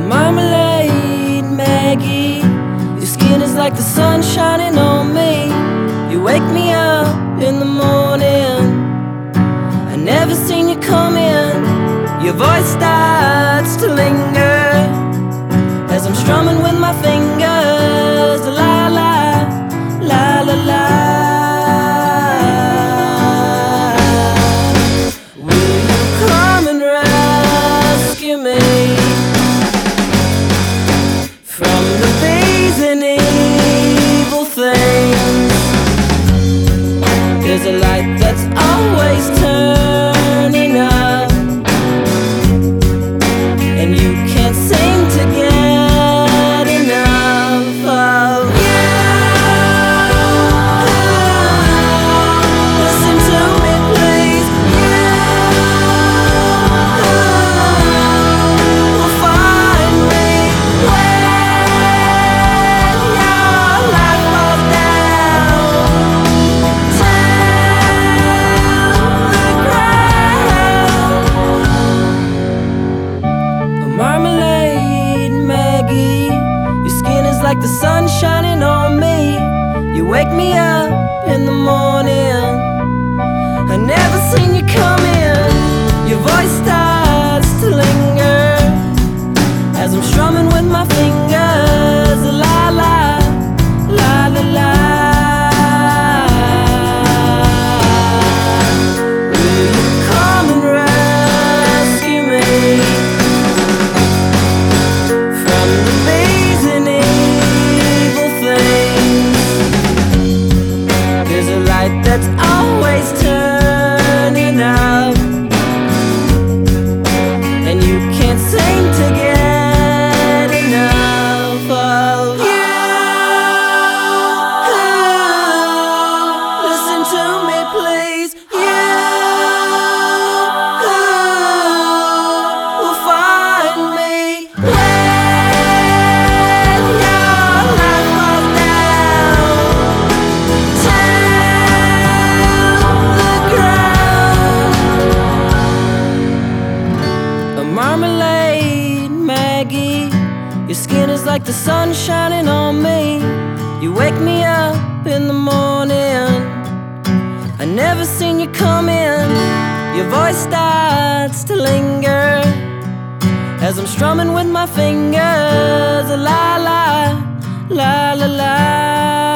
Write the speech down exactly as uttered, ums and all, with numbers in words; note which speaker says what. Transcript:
Speaker 1: Marmalade Maggie, your skin is like the sun shining on me. You wake me up in the morning. I never seen you come in. Your voice starts to linger as I'm strumming with my fingers. La la, la la la. Will you come and rescue me from the things and evil things? There's a light that's always turning up, and you can't seem to get enough of you. Listen to me, please. You will find me when your life falls down to the ground. Marmalade Maggie, your skin is like the sun shining on me. You wake me up in the morning. I never seen you come in. Your voice starts to linger as I'm strumming with my fingers. La la, la la la. Will you come and rescue me from the things and evil things? There's a light that's always turning up, and you can't seem to get enough of you. Listen to me, please. You will find me when your life falls down to the ground. A marmalade Maggie, your skin is like the sun shining on me. You wake me up in the morning. I never seen you come in. Your voice starts to linger as I'm strumming with my fingers. La la, la la la.